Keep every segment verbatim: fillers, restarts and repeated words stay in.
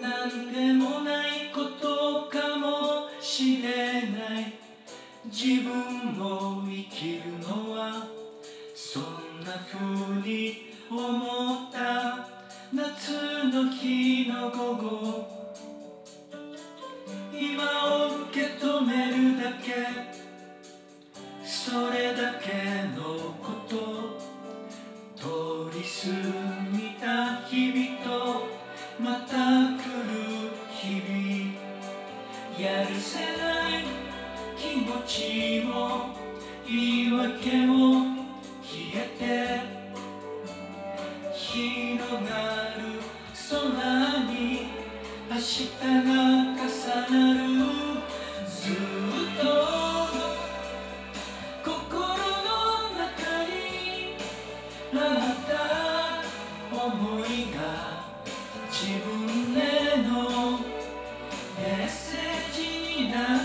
なんでもないことかもしれない。自分を生きるのはそんな風に思った。夏の日の午後、今を受け止めるだけ、それだけのこと。通り過ぎた日々とまた来る日々、やるせない気持ちも言い訳も消えて、広がる空に明日が重なる。ずっと心の中にあった想いが自分へのメッセージになった。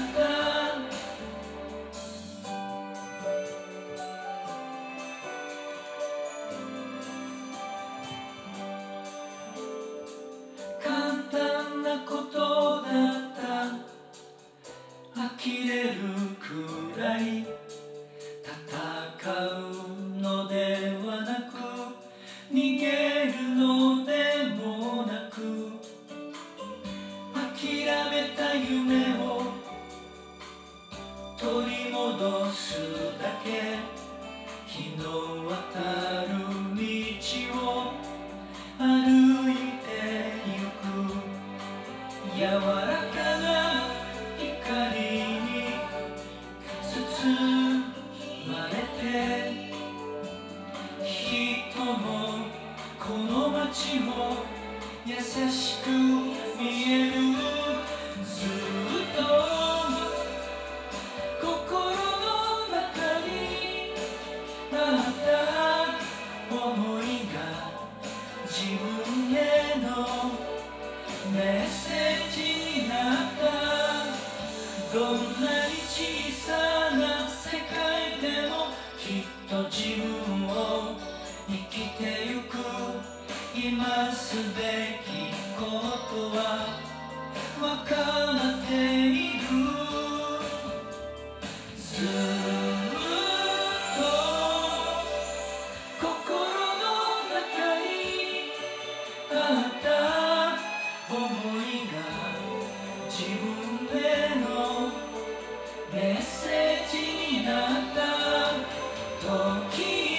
簡単なことだった。呆れるくらい戦うのではなく、逃げるのでもなく、諦めた夢を取り戻すだけ。日の渡る道を歩いてゆく。柔らかな光に包まれて、人もこの街も優しく見える。ずっと心の中にあった想いが自分へのメッセージになった。どんなに小さな世界でもきっと自分を生きてゆく。今すべきことはわかっている。ずっと心の中にあった想いが自分へのメッセージになった。時